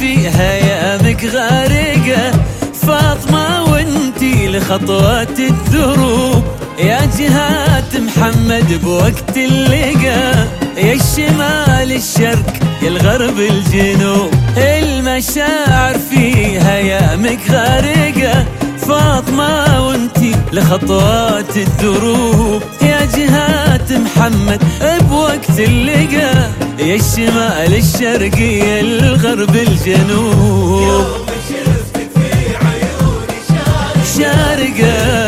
فيها يامك غارقة فاطمة وانتي لخطوات الدروب، يا جهات محمد بوقت اللقا، يا الشمال الشرق يا الغرب الجنوب، المشاعر فيها يامك غارقة فاطمة وانتي لخطوات الدروب، يا جهات محمد بوقت اللقا، يا الشمال الشرق يا الغرب الجنوب. يوم شفتك في عيوني شارقة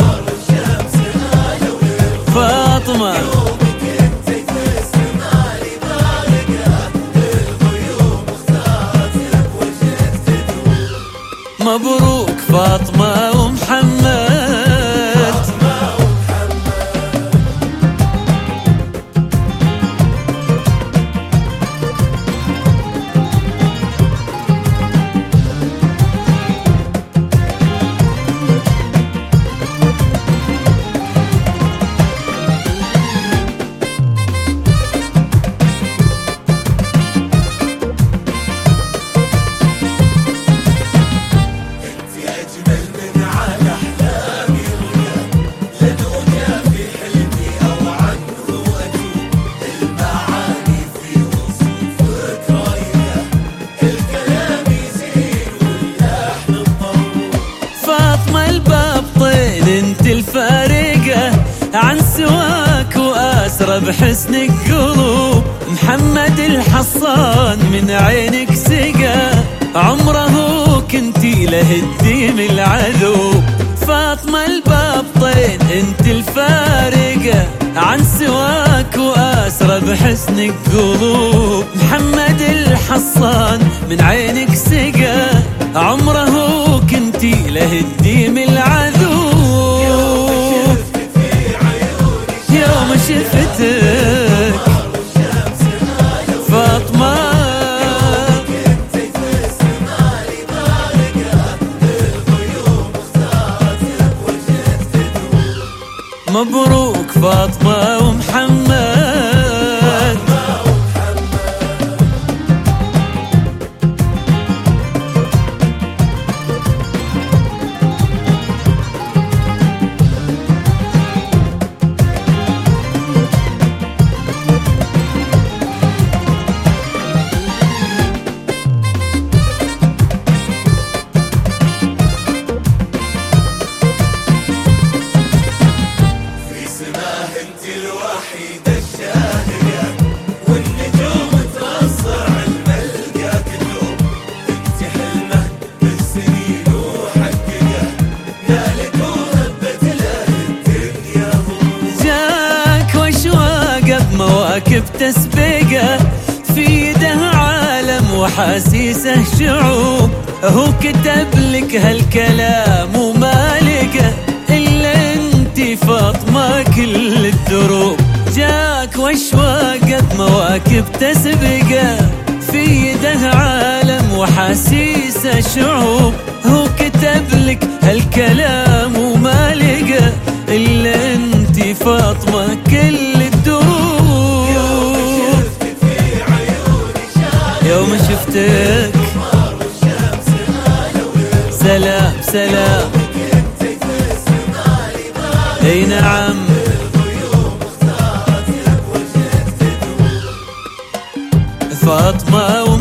فاطمة، يومك انت في السماء بارقة، الغيوم اختارتك وجهك تدوب. مبروك فاطمة ومحمد. انت الفارقة عن سواك واسرى بحسنك قلوب، محمد الحصان من عينك سقى، عمره كنتي له الديم العذوب، فاطمة الباب طين انت الفارقة عن سواك واسرى بحسنك قلوب، محمد الحصان من عينك سقى، عمره كنتي له الديم العذوب. يوم شفتك فاطمة مبروك فاطمة ومحمد. الوحيدة الشاهية والنجوم ترصع الملقى كلهم، انت حلمه بالسنين وحققه، نالك وهبت له الدنيا ضروب. جاك واشواقه بمواكب تسبقه، في يده عالم وحاسيسه شعوب، هو كتب لك هالكلام وما لقى الا انتي فاطمة كل الدروب، جاك واشواقه بمواكب تسبقه، في يده عالم وحاسيسه شعوب، هو كتب لك هالكلام وما لقى الا انتي فاطمة كل الدروب. يوم شفتك سلام سلام اي نعم فاطمة